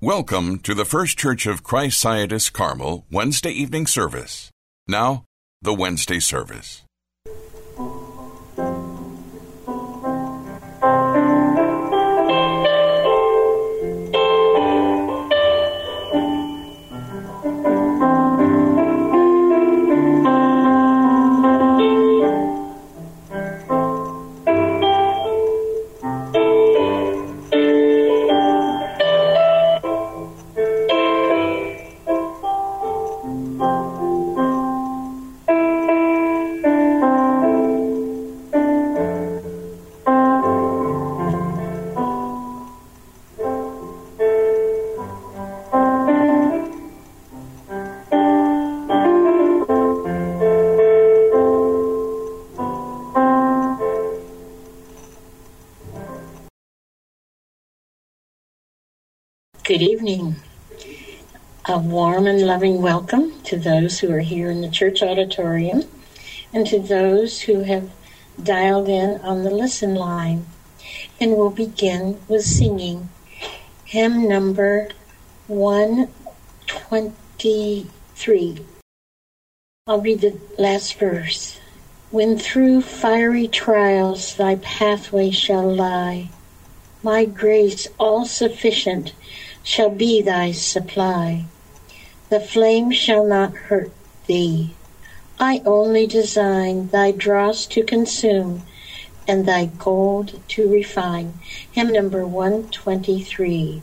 Welcome to the First Church of Christ Scientist Carmel Wednesday evening service. Now, the Wednesday service. Good evening. A warm and loving welcome to those who are here in the church auditorium and to those who have dialed in on the listen line. And we'll begin with singing hymn number 123. I'll read the last verse. When through fiery trials thy pathway shall lie, my grace all sufficient shall be thy supply. The flame shall not hurt thee. I only design thy dross to consume and thy gold to refine. Hymn number 123.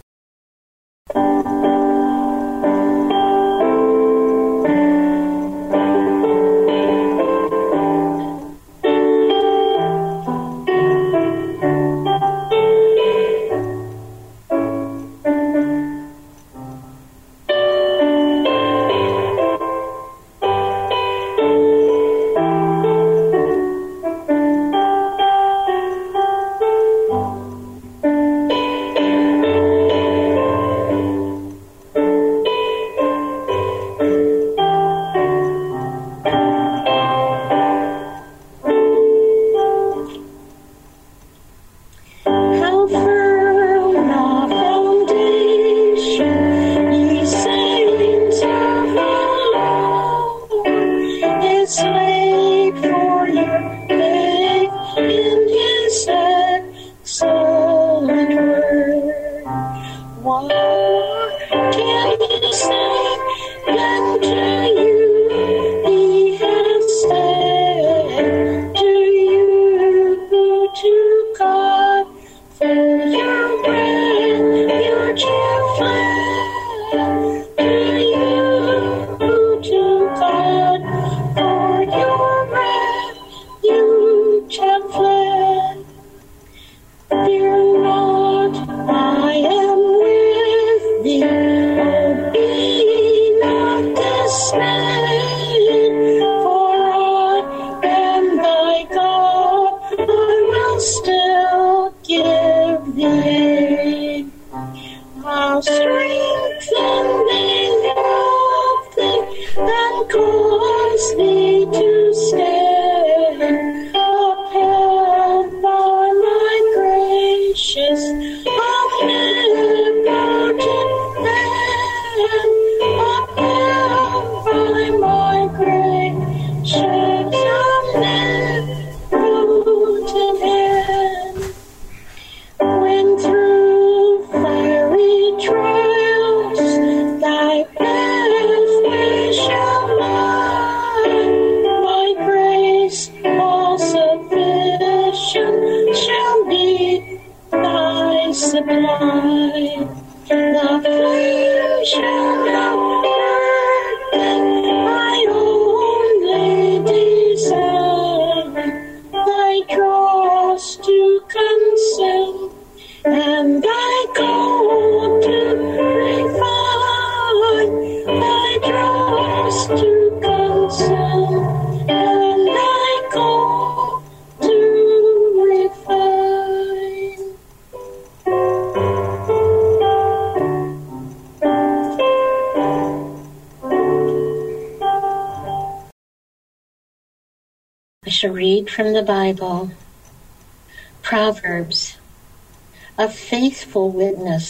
I shall read from the Bible, Proverbs. A faithful witness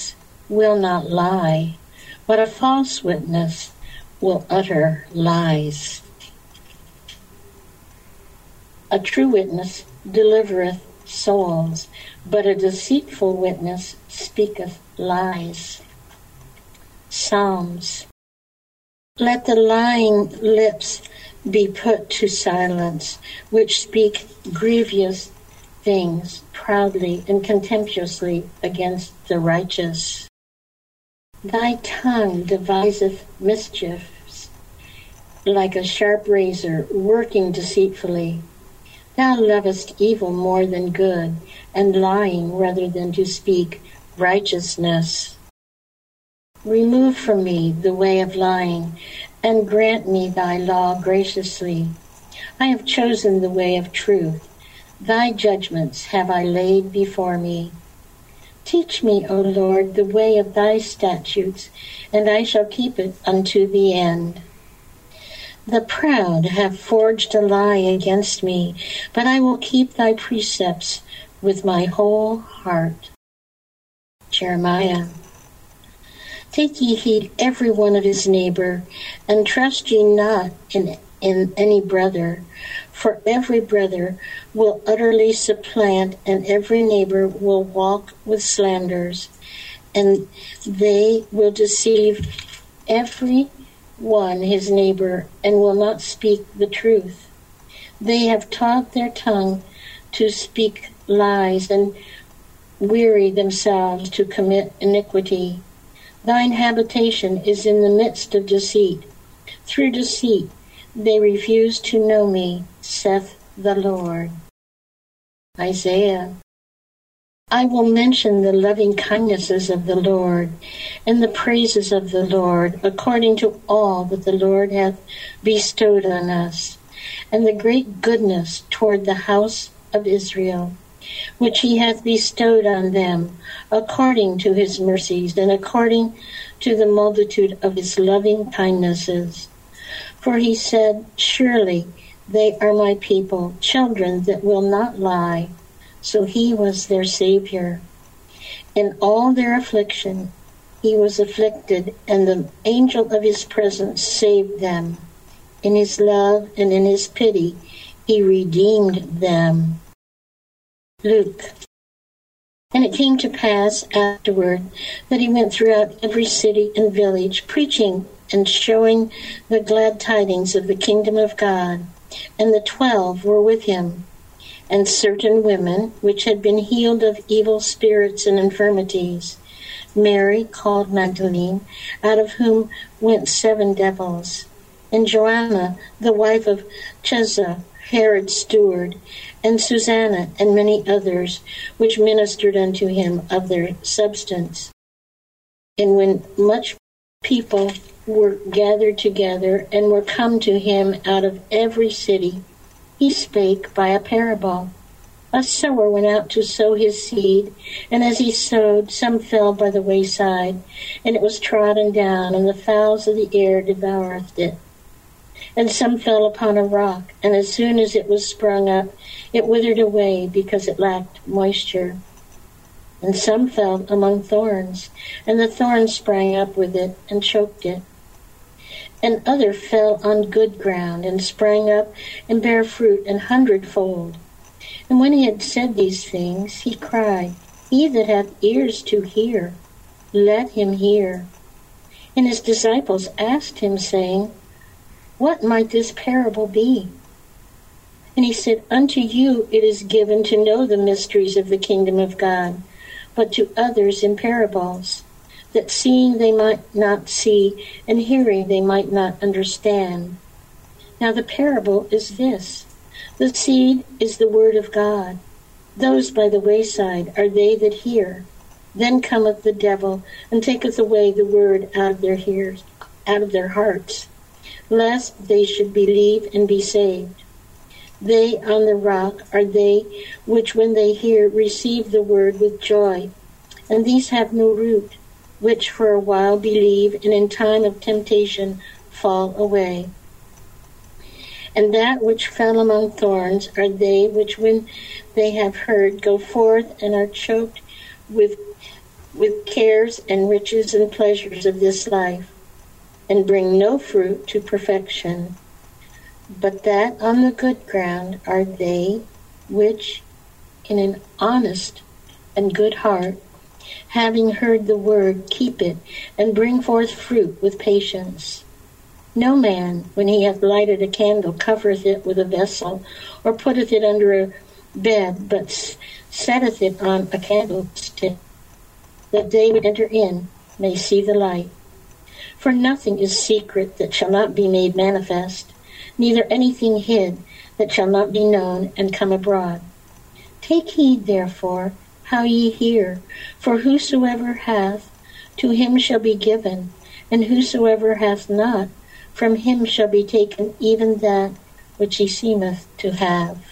will not lie, but a false witness will utter lies. A true witness delivereth souls, but a deceitful witness speaketh lies. Psalms. Let the lying lips be put to silence, which speak grievous things proudly and contemptuously against the righteous. Thy tongue deviseth mischiefs, like a sharp razor, working deceitfully. Thou lovest evil more than good, and lying rather than to speak righteousness. Remove from me the way of lying, and grant me thy law graciously. I have chosen the way of truth. Thy judgments have I laid before me. Teach me, O Lord, the way of thy statutes, and I shall keep it unto the end. The proud have forged a lie against me, but I will keep thy precepts with my whole heart. Jeremiah. Take ye heed every one of his neighbor, and trust ye not in any brother, for every brother will utterly supplant, and every neighbor will walk with slanders, and they will deceive every one his neighbor, and will not speak the truth. They have taught their tongue to speak lies, and weary themselves to commit iniquity. Thine habitation is in the midst of deceit. Through deceit they refuse to know me, saith the Lord. Isaiah. I will mention the loving kindnesses of the Lord, and the praises of the Lord, according to all that the Lord hath bestowed on us, and the great goodness toward the house of Israel, which he hath bestowed on them, according to his mercies, and according to the multitude of his loving kindnesses. For he said, surely they are my people, children that will not lie. So he was their Savior. In all their affliction he was afflicted, and the angel of his presence saved them. In his love and in his pity he redeemed them. Luke. And it came to pass afterward that he went throughout every city and village, preaching and showing the glad tidings of the kingdom of God. And the 12 were with him, and certain women which had been healed of evil spirits and infirmities, Mary called Magdalene, out of whom went 7 devils, and Joanna, the wife of Chuza, Herod's steward, and Susanna, and many others, which ministered unto him of their substance. And when much people were gathered together, and were come to him out of every city, he spake by a parable. A sower went out to sow his seed, and as he sowed, some fell by the wayside, and it was trodden down, and the fowls of the air devoureth it. And some fell upon a rock, and as soon as it was sprung up, it withered away, because it lacked moisture. And some fell among thorns, and the thorns sprang up with it, and choked it. And other fell on good ground, and sprang up, and bare fruit 100-fold. And when he had said these things, he cried, He that hath ears to hear, let him hear. And his disciples asked him, saying, What might this parable be? And he said, Unto you it is given to know the mysteries of the kingdom of God, but to others in parables, that seeing they might not see, and hearing they might not understand. Now the parable is this. The seed is the word of God. Those by the wayside are they that hear. Then cometh the devil, and taketh away the word out of their hearts, lest they should believe and be saved. They on the rock are they which when they hear receive the word with joy, and these have no root, which for a while believe, and in time of temptation fall away. And that which fell among thorns are they which when they have heard go forth and are choked with with cares and riches and pleasures of this life, and bring no fruit to perfection. But that on the good ground are they which, in an honest and good heart, having heard the word, keep it, and bring forth fruit with patience. No man, when he hath lighted a candle, covereth it with a vessel, or putteth it under a bed, but setteth it on a candlestick, that they which enter in may see the light. For nothing is secret that shall not be made manifest, neither anything hid that shall not be known and come abroad. Take heed, therefore, how ye hear, for whosoever hath, to him shall be given, and whosoever hath not, from him shall be taken even that which he seemeth to have.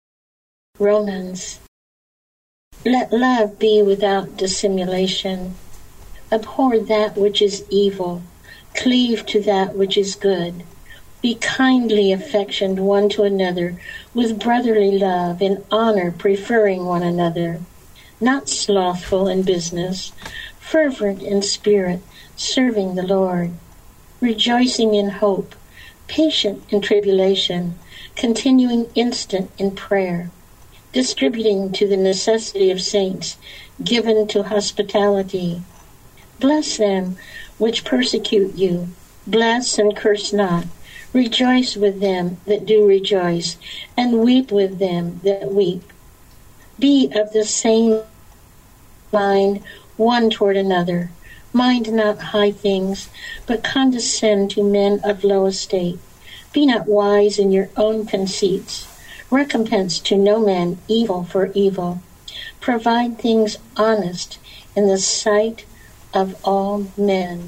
Romans. Let love be without dissimulation. Abhor that which is evil. Cleave to that which is good. Be kindly affectioned one to another, with brotherly love, in honor preferring one another. Not slothful in business, fervent in spirit, serving the Lord. Rejoicing in hope, patient in tribulation, continuing instant in prayer, distributing to the necessity of saints, given to hospitality. Bless them which persecute you, bless and curse not. Rejoice with them that do rejoice, and weep with them that weep. Be of the same mind one toward another. Mind not high things, but condescend to men of low estate. Be not wise in your own conceits. Recompense to no man evil for evil. Provide things honest in the sight of all men.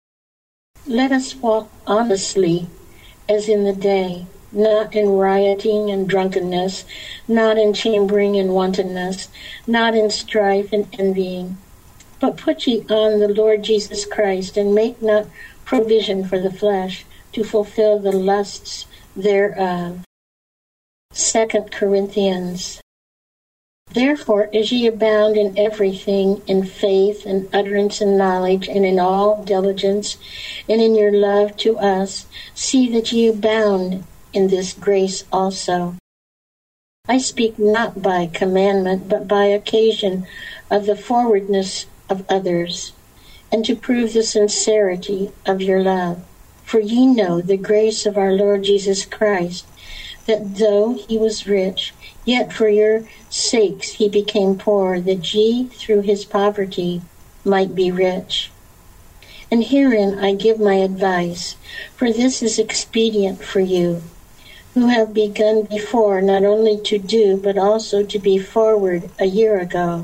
Let us walk honestly as in the day, not in rioting and drunkenness, not in chambering and wantonness, not in strife and envying. But put ye on the Lord Jesus Christ, and make not provision for the flesh to fulfill the lusts thereof. 2 Corinthians. Therefore, as ye abound in everything, in faith and utterance and knowledge, and in all diligence, and in your love to us, see that ye abound in this grace also. I speak not by commandment, but by occasion of the forwardness of others, and to prove the sincerity of your love. For ye know the grace of our Lord Jesus Christ, that though he was rich, yet for your sakes he became poor, that ye through his poverty might be rich. And herein I give my advice, for this is expedient for you, who have begun before not only to do, but also to be forward a year ago.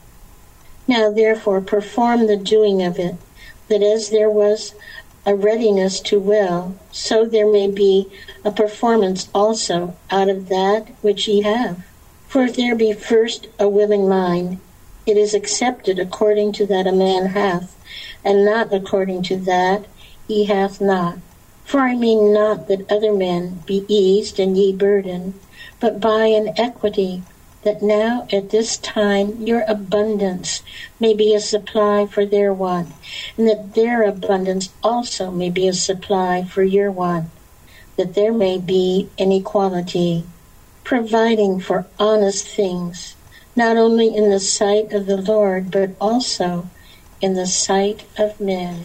Now therefore perform the doing of it, that as there was a readiness to will, so there may be a performance also out of that which ye have. For if there be first a willing mind, it is accepted according to that a man hath, and not according to that he hath not. For I mean not that other men be eased and ye burdened, but by an equity, that now at this time your abundance may be a supply for their want, and that their abundance also may be a supply for your want, that there may be an equality, providing for honest things, not only in the sight of the Lord, but also in the sight of men.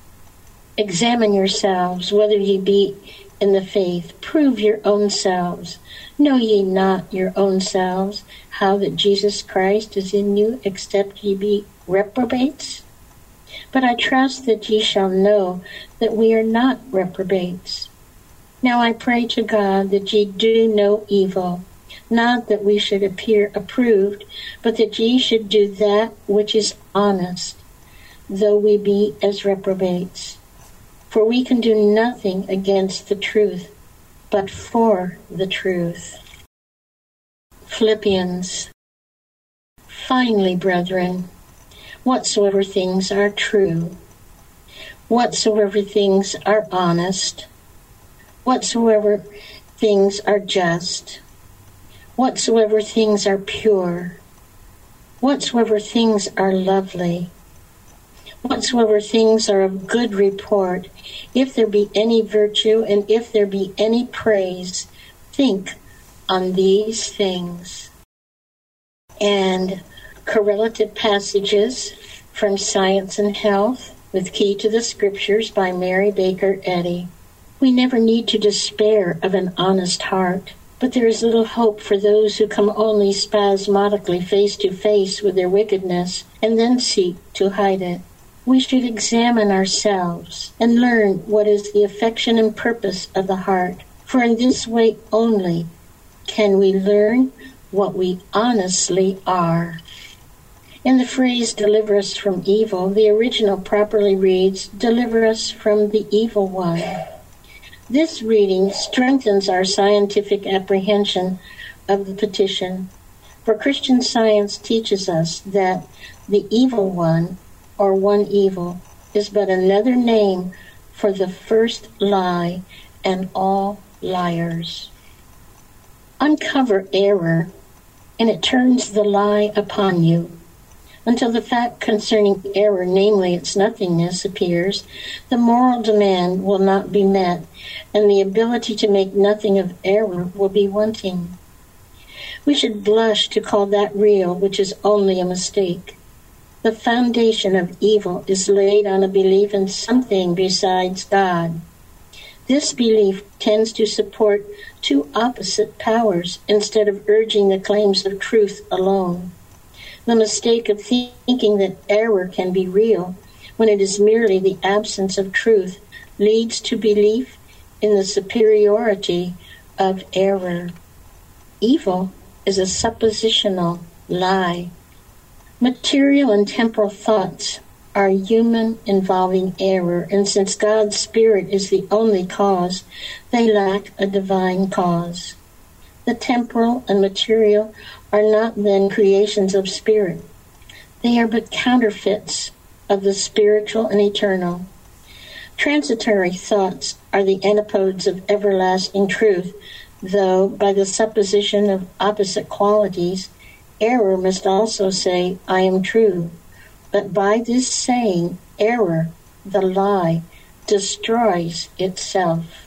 Examine yourselves, whether ye be in the faith. Prove your own selves. Know ye not your own selves, how that Jesus Christ is in you, except ye be reprobates? But I trust that ye shall know that we are not reprobates. Now I pray to God that ye do no evil, not that we should appear approved, but that ye should do that which is honest, though we be as reprobates. For we can do nothing against the truth, but for the truth. Philippians. Finally, brethren, whatsoever things are true, whatsoever things are honest, whatsoever things are just, whatsoever things are pure, whatsoever things are lovely, Whatsoever things are of good report, if there be any virtue and if there be any praise, think on these things. And correlative passages from Science and Health with Key to the Scriptures by Mary Baker Eddy. We never need to despair of an honest heart, but there is little hope for those who come only spasmodically face to face with their wickedness and then seek to hide it. We should examine ourselves and learn what is the affection and purpose of the heart, for in this way only can we learn what we honestly are. In the phrase, deliver us from evil, the original properly reads, deliver us from the evil one. This reading strengthens our scientific apprehension of the petition, for Christian Science teaches us that the evil one, or one evil, is but another name for the first lie and all liars. Uncover error, and it turns the lie upon you. Until the fact concerning error, namely its nothingness, appears, the moral demand will not be met, and the ability to make nothing of error will be wanting. We should blush to call that real which is only a mistake. The foundation of evil is laid on a belief in something besides God. This belief tends to support two opposite powers instead of urging the claims of truth alone. The mistake of thinking that error can be real when it is merely the absence of truth leads to belief in the superiority of error. Evil is a suppositional lie. Material and temporal thoughts are human involving error, and since God's Spirit is the only cause, they lack a divine cause. The temporal and material are not then creations of spirit. They are but counterfeits of the spiritual and eternal. Transitory thoughts are the antipodes of everlasting truth, though by the supposition of opposite qualities, error must also say, I am true. But by this saying, error, the lie, destroys itself.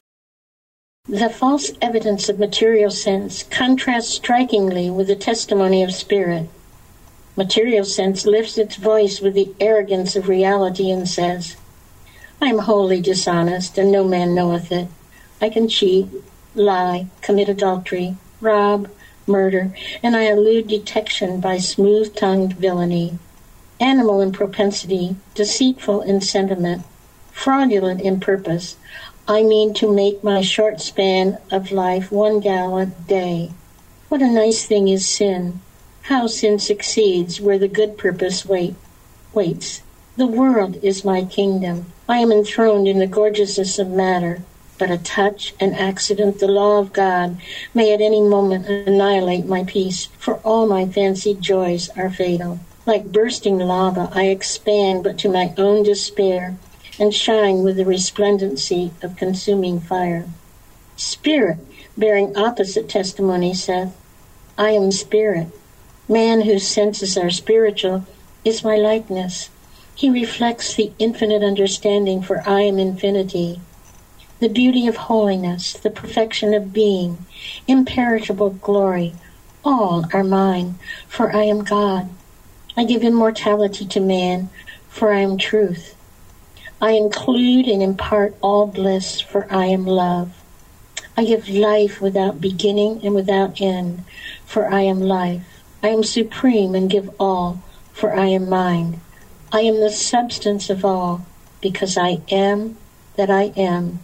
The false evidence of material sense contrasts strikingly with the testimony of spirit. Material sense lifts its voice with the arrogance of reality and says, I am wholly dishonest, and no man knoweth it. I can cheat, lie, commit adultery, rob, murder, and I elude detection by smooth-tongued villainy. Animal in propensity, deceitful in sentiment, fraudulent in purpose, I mean to make my short span of life one gallant day. What a nice thing is sin. How sin succeeds where the good purpose waits. The world is my kingdom. I am enthroned in the gorgeousness of matter. But a touch, an accident, the law of God may at any moment annihilate my peace, for all my fancied joys are fatal. Like bursting lava, I expand but to my own despair, and shine with the resplendency of consuming fire. Spirit, bearing opposite testimony, saith, I am spirit. Man whose senses are spiritual is my likeness. He reflects the infinite understanding, for I am infinity. The beauty of holiness, the perfection of being, imperishable glory, all are mine, for I am God. I give immortality to man, for I am truth. I include and impart all bliss, for I am love. I give life without beginning and without end, for I am life. I am supreme and give all, for I am mind. I am the substance of all, because I am that I am.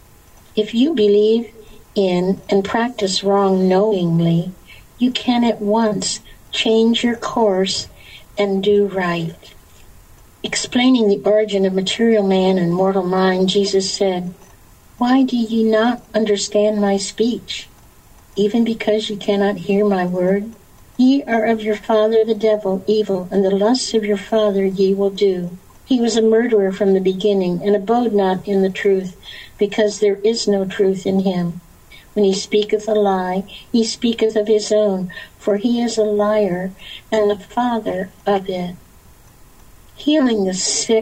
If you believe in and practice wrong knowingly, you can at once change your course and do right. Explaining the origin of material man and mortal mind, Jesus said, Why do ye not understand my speech? Even because ye cannot hear my word? Ye are of your father the devil, evil, and the lusts of your father ye will do. He was a murderer from the beginning, and abode not in the truth, because there is no truth in him. When he speaketh a lie, he speaketh of his own, for he is a liar, and the father of it. Healing the sick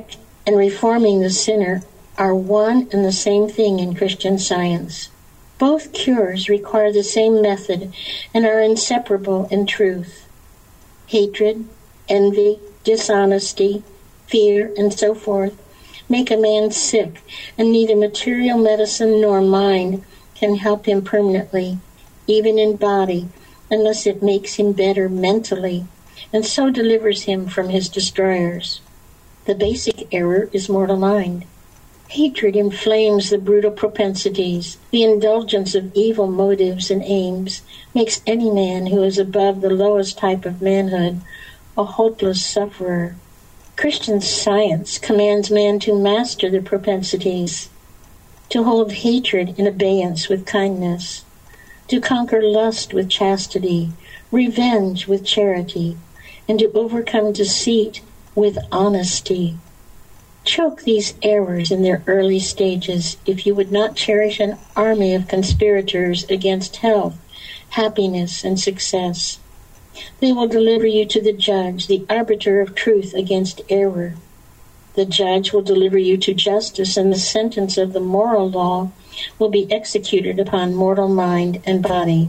and reforming the sinner are one and the same thing in Christian Science. Both cures require the same method and are inseparable in truth. Hatred, envy, dishonesty, fear, and so forth make a man sick, and neither material medicine nor mind can help him permanently, even in body, unless it makes him better mentally, and so delivers him from his destroyers. The basic error is mortal mind. Hatred inflames the brutal propensities. The indulgence of evil motives and aims makes any man who is above the lowest type of manhood a hopeless sufferer. Christian Science commands man to master the propensities, to hold hatred in abeyance with kindness, to conquer lust with chastity, revenge with charity, and to overcome deceit with honesty. Choke these errors in their early stages if you would not cherish an army of conspirators against health, happiness, and success. They will deliver you to the judge, the arbiter of truth against error. The judge will deliver you to justice, and the sentence of the moral law will be executed upon mortal mind and body.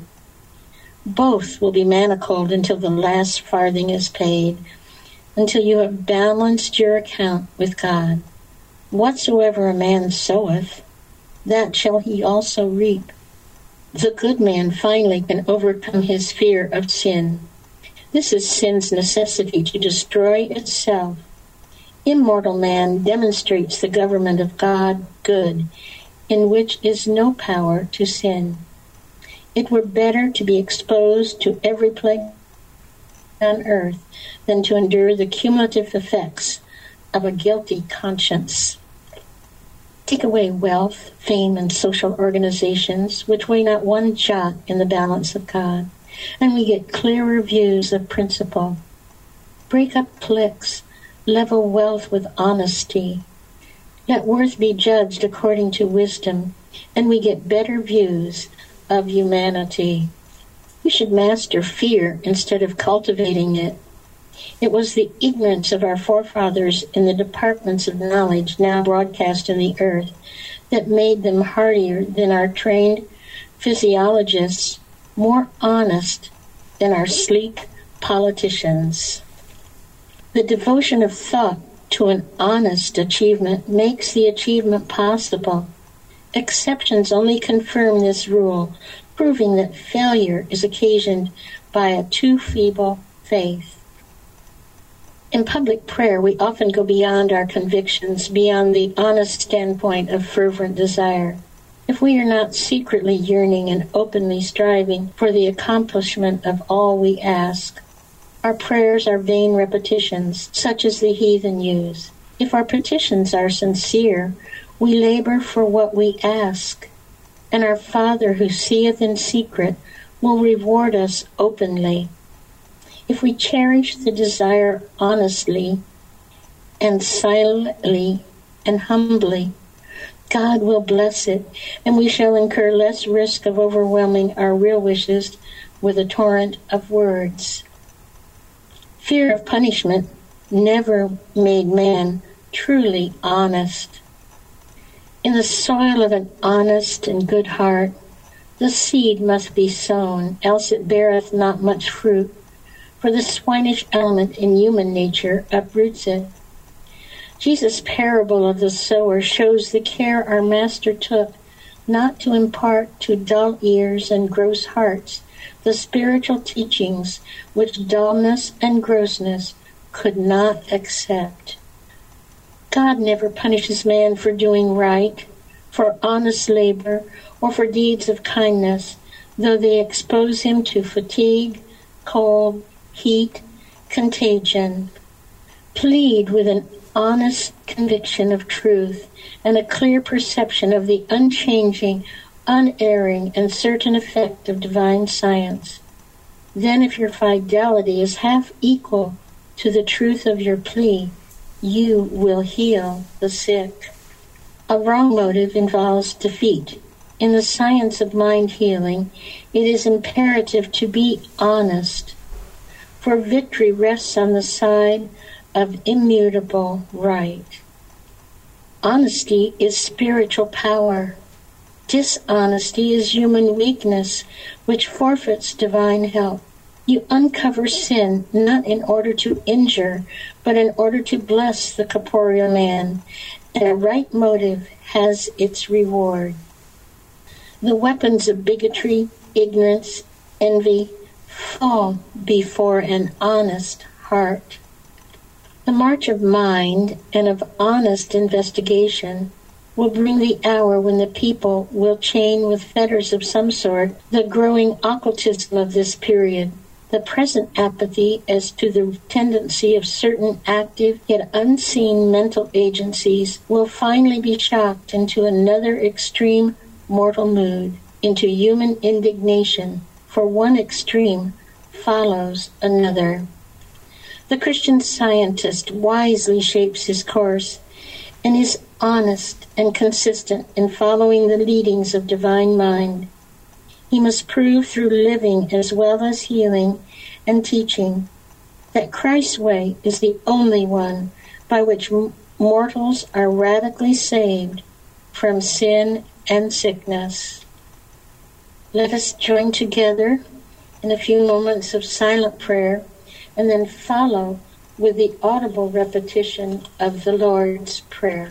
Both will be manacled until the last farthing is paid, until you have balanced your account with God. Whatsoever a man soweth, that shall he also reap. The good man finally can overcome his fear of sin. This is sin's necessity to destroy itself. Immortal man demonstrates the government of God, good, in which is no power to sin. It were better to be exposed to every plague on earth than to endure the cumulative effects of a guilty conscience. Take away wealth, fame, and social organizations, which weigh not one jot in the balance of God, and we get clearer views of principle. Break up cliques, level wealth with honesty. Let worth be judged according to wisdom, and we get better views of humanity. We should master fear instead of cultivating it. It was the ignorance of our forefathers in the departments of knowledge now broadcast in the earth that made them hardier than our trained physiologists, more honest than our sleek politicians. The devotion of thought to an honest achievement makes the achievement possible. Exceptions only confirm this rule, proving that failure is occasioned by a too feeble faith. In public prayer, we often go beyond our convictions, beyond the honest standpoint of fervent desire. If we are not secretly yearning and openly striving for the accomplishment of all we ask, our prayers are vain repetitions, such as the heathen use. If our petitions are sincere, we labor for what we ask, and our Father who seeth in secret will reward us openly. If we cherish the desire honestly and silently and humbly, God will bless it, and we shall incur less risk of overwhelming our real wishes with a torrent of words. Fear of punishment never made man truly honest. In the soil of an honest and good heart, the seed must be sown, else it beareth not much fruit, for the swinish element in human nature uproots it. Jesus' parable of the sower shows the care our Master took not to impart to dull ears and gross hearts the spiritual teachings which dullness and grossness could not accept. God never punishes man for doing right, for honest labor, or for deeds of kindness, though they expose him to fatigue, cold, heat, contagion. Plead with an honest conviction of truth and a clear perception of the unchanging, unerring, and certain effect of divine science. Then if your fidelity is half equal to the truth of your plea, you will heal the sick. A wrong motive involves defeat. In the science of mind healing, it is imperative to be honest, for victory rests on the side of immutable right. Honesty is spiritual power. Dishonesty is human weakness, which forfeits divine help. You uncover sin not in order to injure, but in order to bless the corporeal man, and a right motive has its reward. The weapons of bigotry, ignorance, envy fall before an honest heart. The march of mind and of honest investigation will bring the hour when the people will chain with fetters of some sort the growing occultism of this period. The present apathy as to the tendency of certain active yet unseen mental agencies will finally be shocked into another extreme mortal mood, into human indignation, for one extreme follows another. The Christian scientist wisely shapes his course and is honest and consistent in following the leadings of divine mind. He must prove through living as well as healing and teaching that Christ's way is the only one by which mortals are radically saved from sin and sickness. Let us join together in a few moments of silent prayer and then follow with the audible repetition of the Lord's Prayer.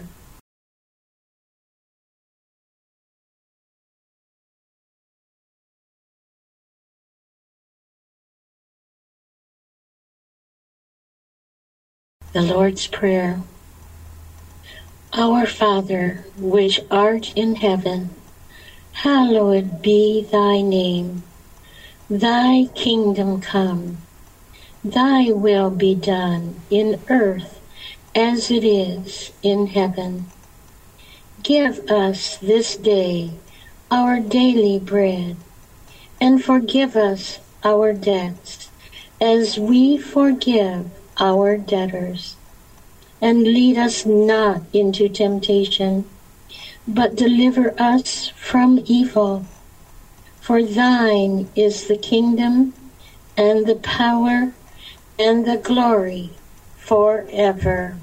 The Lord's Prayer. Our Father, which art in heaven, hallowed be thy name. Thy kingdom come. Thy will be done in earth as it is in heaven. Give us this day our daily bread, and forgive us our debts as we forgive our debtors. And lead us not into temptation, but deliver us from evil. For thine is the kingdom, and the power, and the glory forever.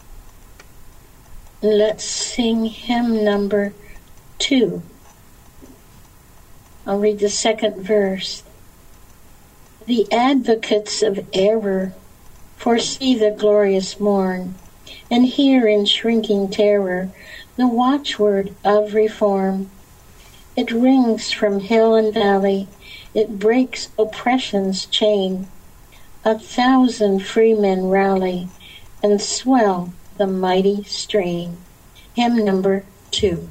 Let's sing hymn number 2. I'll read the second verse. The advocates of error foresee the glorious morn, and hear in shrinking terror the watchword of reform. It rings from hill and valley, it breaks oppression's chain. 1,000 free men rally and swell the mighty strain. Hymn number 2.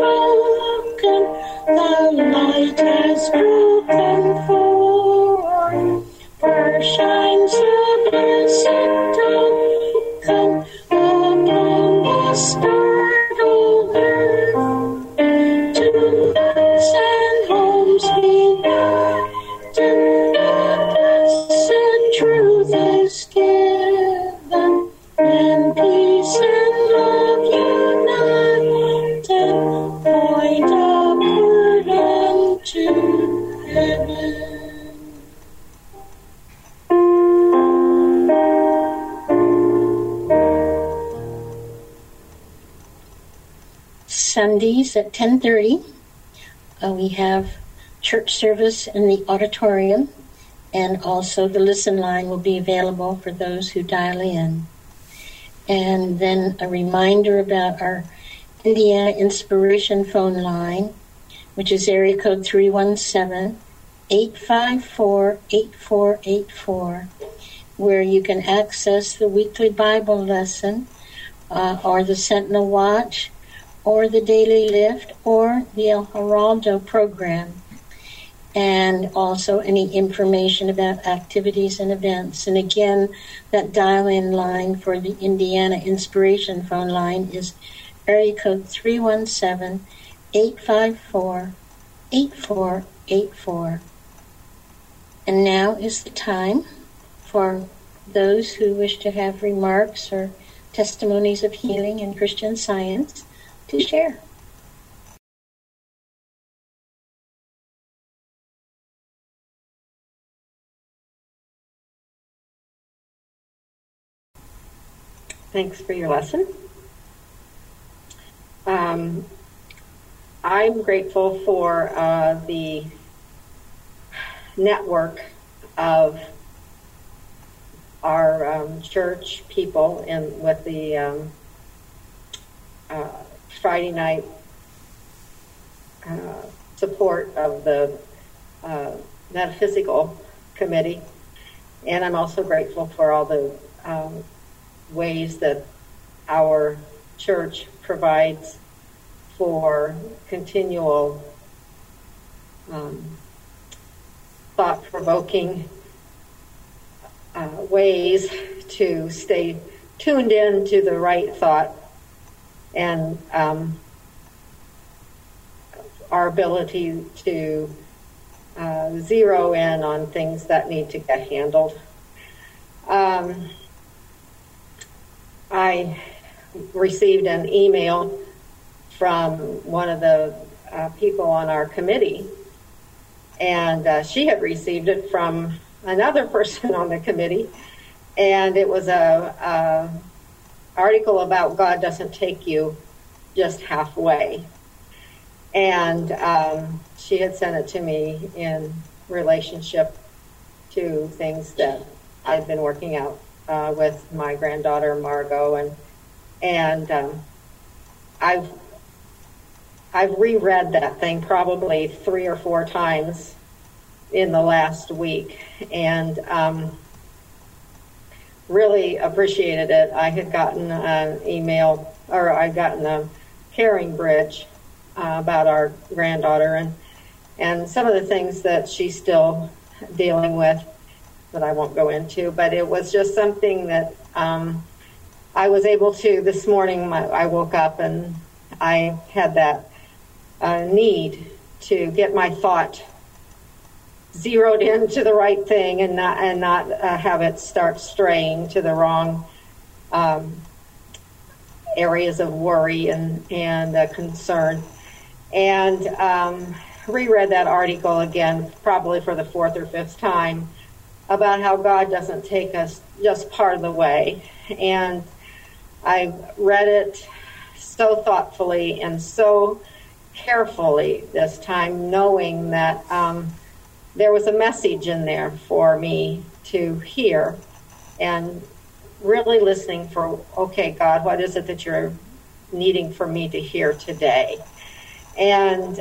The light has broken forth, Sundays at 10:30. We have church service in the auditorium, and also the listen line will be available for those who dial in. And then a reminder about our Indiana Inspiration phone line, which is area code 317-854-8484, where you can access the weekly Bible lesson, or the Sentinel Watch, or the Daily Lift, or the El Geraldo program, and also any information about activities and events. And again, that dial-in line for the Indiana Inspiration phone line is area code 317-854-8484. And now is the time for those who wish to have remarks or testimonies of healing in Christian Science to share. Thanks for your lesson. I'm grateful for the network of our church people and with the Friday night support of the metaphysical committee. And I'm also grateful for all the ways that our church provides for continual thought-provoking ways to stay tuned in to the right thought and our ability to zero in on things that need to get handled. I received an email from one of the people on our committee, and she had received it from another person on the committee, and it was a article about God doesn't take you just halfway. And she had sent it to me in relationship to things that I've been working out with my granddaughter Margot, and I've reread that thing probably 3 or 4 times in the last week, and really appreciated it. I had gotten an email, or I'd gotten a caring bridge about our granddaughter and some of the things that she's still dealing with that I won't go into, but it was just something that I was able to, this morning I woke up and I had that need to get my thought zeroed into the right thing and not have it start straying to the wrong areas of worry and concern. And reread that article again, probably for the 4th or 5th time, about how God doesn't take us just part of the way. And I read it so thoughtfully and so carefully this time, knowing that there was a message in there for me to hear, and really listening for, okay, God, what is it that you're needing for me to hear today? And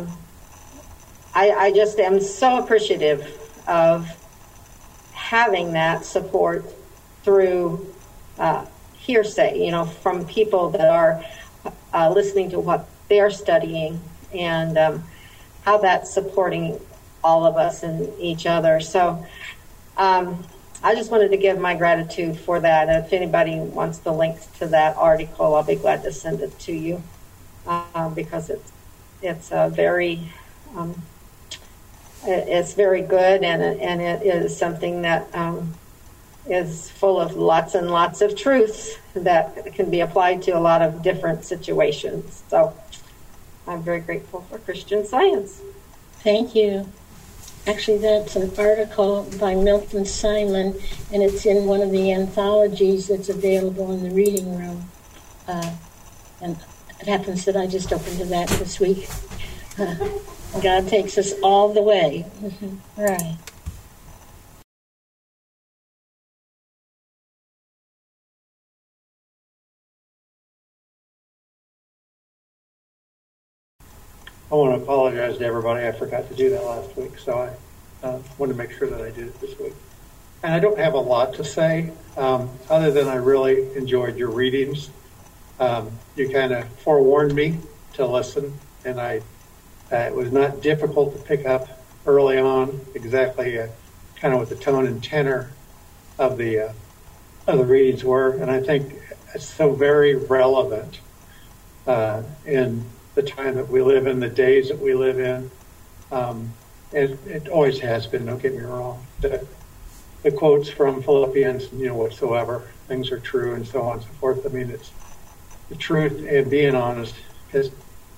I just am so appreciative of having that support through hearsay, from people that are listening to what they're studying, and how that's supporting all of us and each other. So I just wanted to give my gratitude for that. If anybody wants the links to that article, I'll be glad to send it to you, because it's very good, and it is something that is full of lots and lots of truths that can be applied to a lot of different situations. So I'm very grateful for Christian Science. Thank you. Actually, that's an article by Milton Simon, and it's in one of the anthologies that's available in the reading room. And It happens that I just opened to that this week. God takes us all the way. Right. I want to apologize to everybody. I forgot to do that last week, so I want to make sure that I did it this week. And I don't have a lot to say, other than I really enjoyed your readings. You kind of forewarned me to listen, and it was not difficult to pick up early on exactly kind of what the tone and tenor of the readings were. And I think it's so very relevant in the time that we live in, the days that we live in. It always has been, don't get me wrong. The quotes from Philippians, whatsoever things are true and so on and so forth. I mean, it's the truth and being honest, because,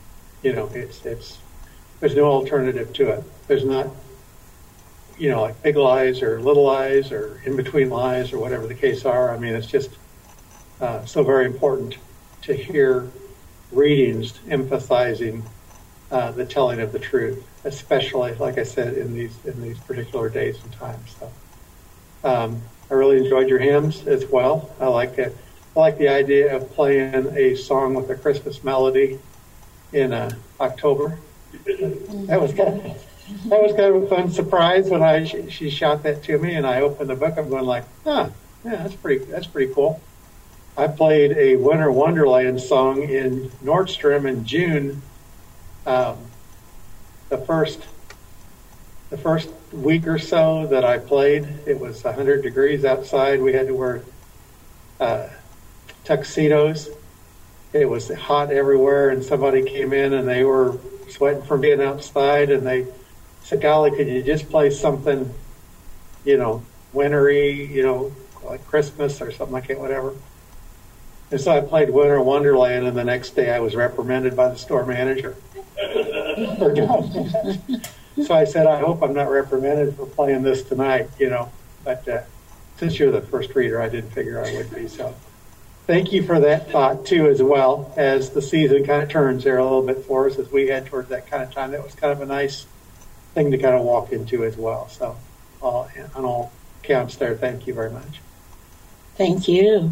there's no alternative to it. There's not, like big lies or little lies or in between lies or whatever the case are. I mean, it's just so very important to hear readings emphasizing the telling of the truth, especially, like I said, in these particular days and times. So, I really enjoyed your hymns as well. I like it. I like the idea of playing a song with a Christmas melody in October. That was kind of a fun surprise when she shot that to me, and I opened the book. I'm going like, yeah, that's pretty cool. I played a Winter Wonderland song in Nordstrom in June. The first week or so that I played, it was 100 degrees outside. We had to wear tuxedos. It was hot everywhere, and somebody came in and they were sweating from being outside, and they said, golly, could you just play something, wintry, like Christmas or something like that, whatever. And so I played Winter Wonderland, and the next day I was reprimanded by the store manager. So I said, I hope I'm not reprimanded for playing this tonight, But since you're the first reader, I didn't figure I would be. So thank you for that thought, too, as well, as the season kind of turns there a little bit for us as we head towards that kind of time. That was kind of a nice thing to kind of walk into as well. So on all counts there, thank you very much. Thank you.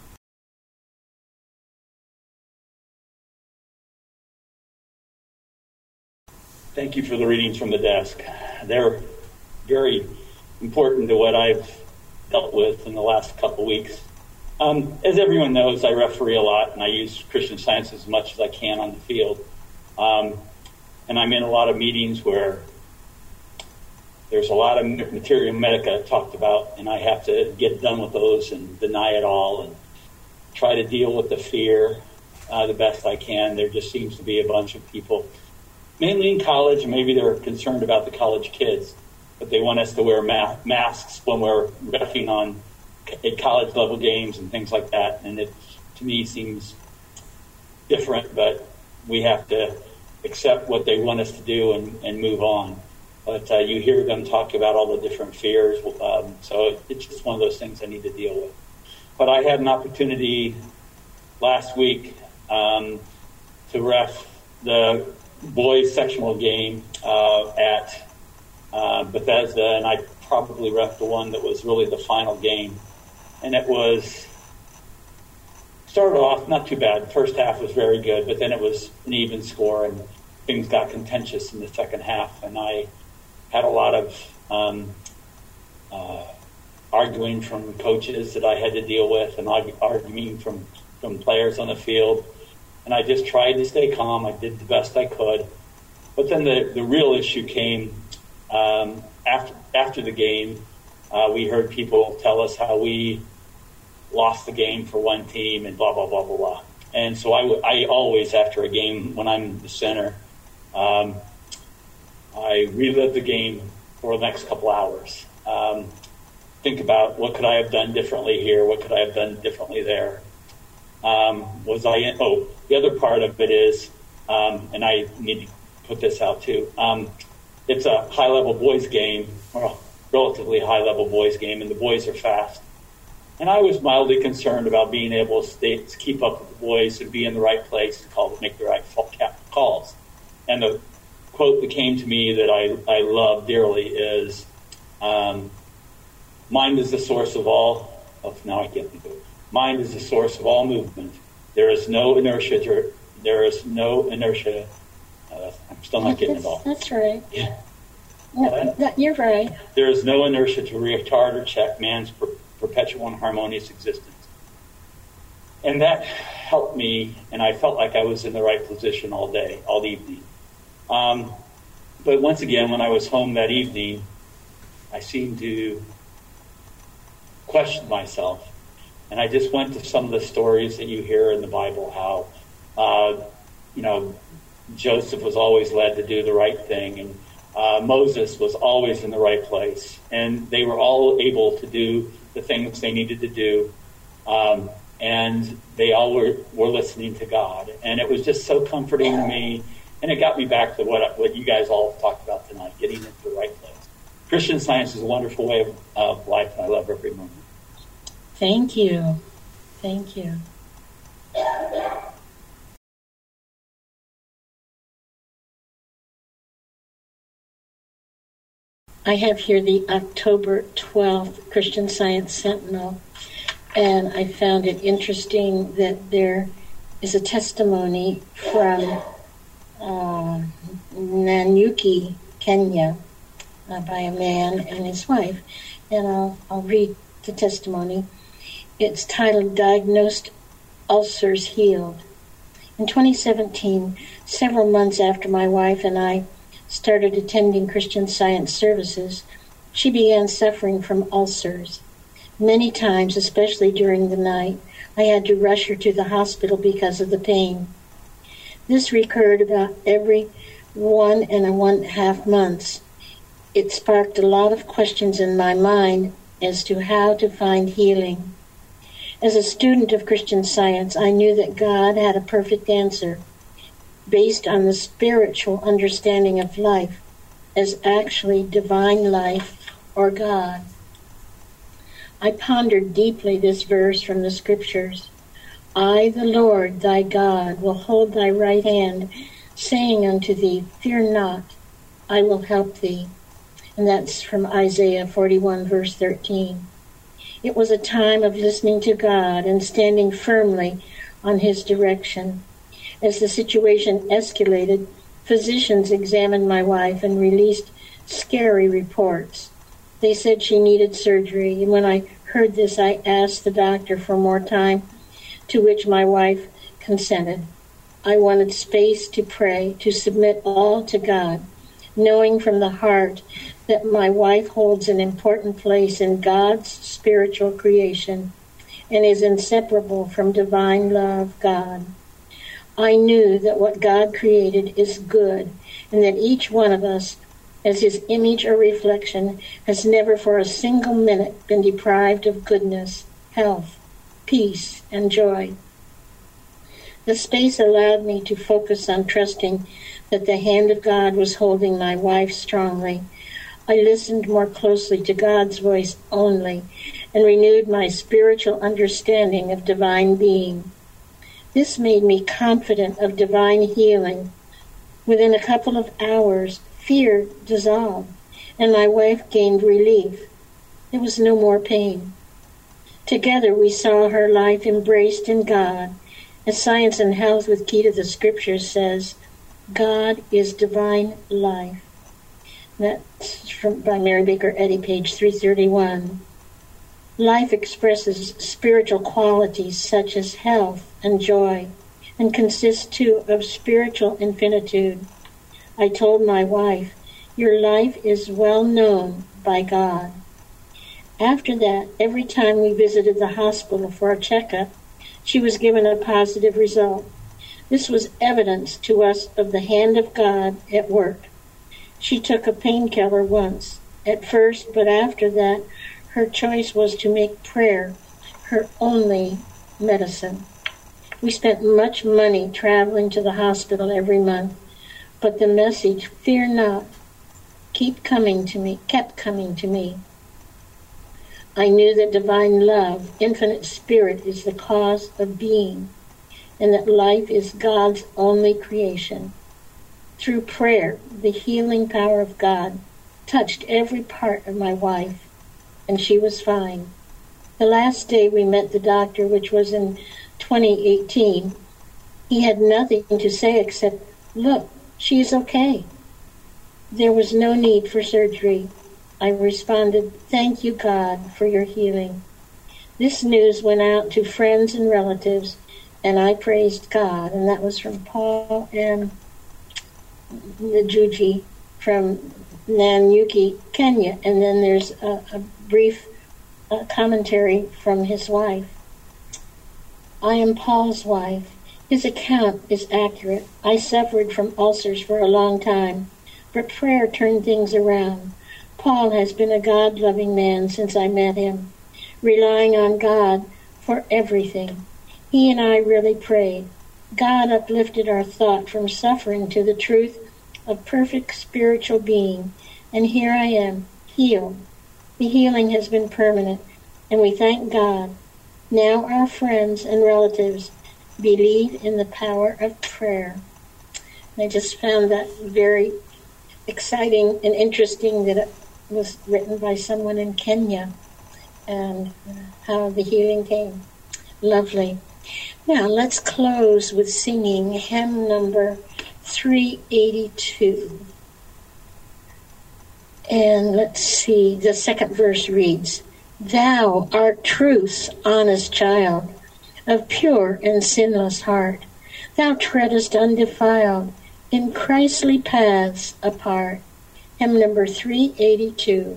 Thank you for the readings from the desk. They're very important to what I've dealt with in the last couple weeks. As everyone knows, I referee a lot, and I use Christian Science as much as I can on the field. And I'm in a lot of meetings where there's a lot of materia medica talked about, and I have to get done with those and deny it all and try to deal with the fear the best I can. There just seems to be a bunch of people, mainly in college, maybe they're concerned about the college kids, but they want us to wear masks when we're reffing on college level games and things like that. And it, to me, seems different, but we have to accept what they want us to do and move on. But you hear them talk about all the different fears, so it's just one of those things I need to deal with. But I had an opportunity last week to ref the boys sectional game at Bethesda, and I probably ref the one that was really the final game. And it started off not too bad. The first half was very good, but then it was an even score, and things got contentious in the second half. And I had a lot of arguing from coaches that I had to deal with, and arguing from players on the field. And I just tried to stay calm. I did the best I could. But then the real issue came after the game. We heard people tell us how we lost the game for one team and blah, blah, blah, blah, blah. And so I always, after a game, when I'm the center, I relive the game for the next couple hours. Think about what could I have done differently here? What could I have done differently there? The other part of it is, and I need to put this out too, it's a high-level boys game, or a relatively high-level boys game, and the boys are fast. And I was mildly concerned about being able to keep up with the boys and be in the right place and make the right calls. And the quote that came to me that I love dearly is, mind is the source of all, now I can't think of it. Mind is the source of all movement. There is no inertia. I'm still not getting it all. That's right. Yeah. No, you're right. There is no inertia to retard or check man's perpetual and harmonious existence. And that helped me, and I felt like I was in the right position all evening. But once again, when I was home that evening, I seemed to question myself. And I just went to some of the stories that you hear in the Bible, how, Joseph was always led to do the right thing, and Moses was always in the right place. And they were all able to do the things they needed to do. And they all were listening to God. And it was just so comforting to me. And it got me back to what you guys all talked about tonight, getting into the right place. Christian Science is a wonderful way of life, and I love every moment. Thank you. Thank you. I have here the October 12th Christian Science Sentinel, and I found it interesting that there is a testimony from Nanyuki, Kenya, by a man and his wife. And I'll read the testimony. It's titled, Diagnosed Ulcers Healed. In 2017, several months after my wife and I started attending Christian Science services, she began suffering from ulcers. Many times, especially during the night, I had to rush her to the hospital because of the pain. This recurred about every 1.5 months. It sparked a lot of questions in my mind as to how to find healing. As a student of Christian Science, I knew that God had a perfect answer based on the spiritual understanding of life as actually divine life or God. I pondered deeply this verse from the scriptures. I, the Lord thy God, will hold thy right hand, saying unto thee, fear not, I will help thee. And that's from Isaiah 41, verse 13. It was a time of listening to God and standing firmly on his direction. As the situation escalated, physicians examined my wife and released scary reports. They said she needed surgery, and when I heard this, I asked the doctor for more time, to which my wife consented. I wanted space to pray, to submit all to God, knowing from the heart that my wife holds an important place in God's spiritual creation and is inseparable from divine love, God. I knew that what God created is good, and that each one of us, as his image or reflection, has never for a single minute been deprived of goodness, health, peace, and joy. The space allowed me to focus on trusting that the hand of God was holding my wife strongly. I listened more closely to God's voice only and renewed my spiritual understanding of divine being. This made me confident of divine healing. Within a couple of hours, fear dissolved, and my wife gained relief. There was no more pain. Together we saw her life embraced in God. As Science and Health with Key to the Scriptures says, God is divine life. That's by Mary Baker Eddy, page 331. Life expresses spiritual qualities such as health and joy, and consists too of spiritual infinitude. I told my wife, your life is well known by God. After that, every time we visited the hospital for a checkup, she was given a positive result. This was evidence to us of the hand of God at work. She took a painkiller once, at first, but after that, her choice was to make prayer her only medicine. We spent much money traveling to the hospital every month, but the message, fear not, kept coming to me. I knew that divine love, infinite spirit, is the cause of being, and that life is God's only creation. Through prayer, the healing power of God touched every part of my wife, and she was fine. The last day we met the doctor, which was in 2018, he had nothing to say except, "Look, she is okay." There was no need for surgery. I responded, "Thank you, God, for your healing." This news went out to friends and relatives, and I praised God. And that was from Paul and Najuji from Nanyuki, Kenya. And then there's a brief commentary from his wife. I am Paul's wife. His account is accurate. I suffered from ulcers for a long time, but prayer turned things around. Paul has been a God-loving man since I met him, relying on God for everything. He and I really prayed. God uplifted our thought from suffering to the truth of perfect spiritual being, and here I am, healed. The healing has been permanent, and we thank God. Now our friends and relatives believe in the power of prayer. I just found that very exciting and interesting that it was written by someone in Kenya and how the healing came. Lovely. Now let's close with singing hymn number 382. And let's see, the second verse reads, "Thou art truth's honest child, of pure and sinless heart. Thou treadest undefiled in Christly paths apart." Hymn number 382.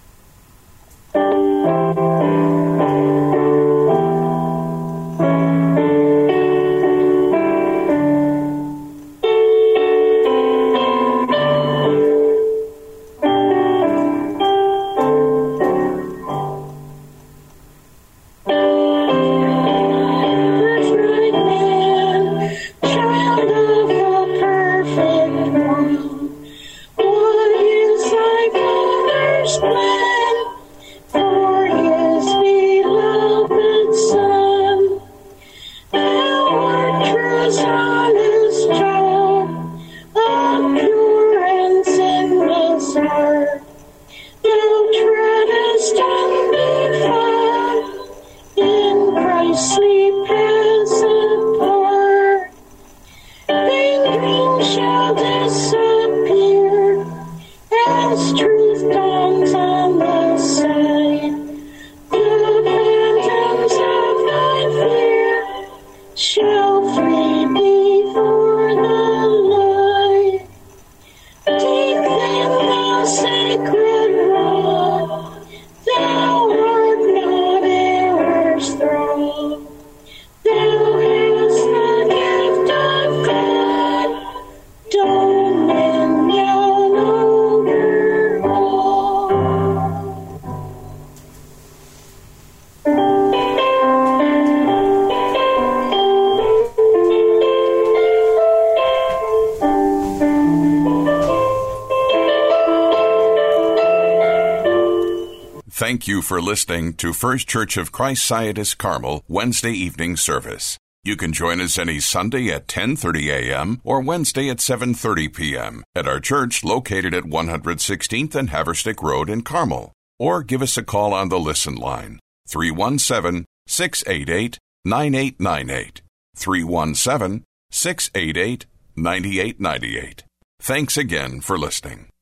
Thank you for listening to First Church of Christ Scientist Carmel Wednesday evening service. You can join us any Sunday at 10:30 a.m. or Wednesday at 7:30 p.m. at our church located at 116th and Haverstick Road in Carmel. Or give us a call on the Listen line, 317-688-9898, 317-688-9898. Thanks again for listening.